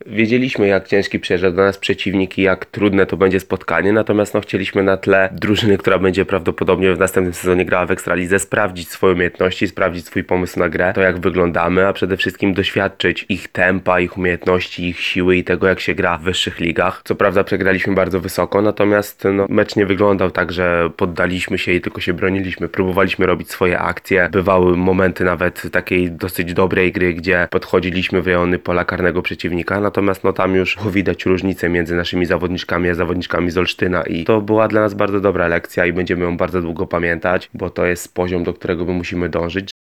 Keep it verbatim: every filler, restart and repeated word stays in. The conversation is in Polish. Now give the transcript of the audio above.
wiedzieliśmy, jak ciężki przyjeżdża do nas przeciwnik i jak trudne to będzie spotkanie, natomiast no chcieliśmy na tle drużyny, która będzie prawdopodobnie w następnym sezonie grała w Ekstralidze, sprawdzić swoje umiejętności, sprawdzić swój pomysł na grę, to jak wyglądamy, a przede wszystkim doświadczyć ich tempa, ich umiejętności, ich siły i tego, jak się gra w wyższych ligach. Co prawda przegraliśmy bardzo wysoko, natomiast no, mecz nie wyglądał tak, że poddaliśmy się i tylko się broniliśmy. Próbowaliśmy robić swoje akcje. Bywały momenty nawet takiej dosyć dobrej gry, gdzie podchodziliśmy w rejony pola karnego przeciwnika, natomiast no tam już było widać różnicę między naszymi zawodniczkami a zawodniczkami z Olsztyna i to była dla nas bardzo dobra lekcja i będziemy ją bardzo długo pamiętać, bo to jest poziom, do którego my musimy dążyć,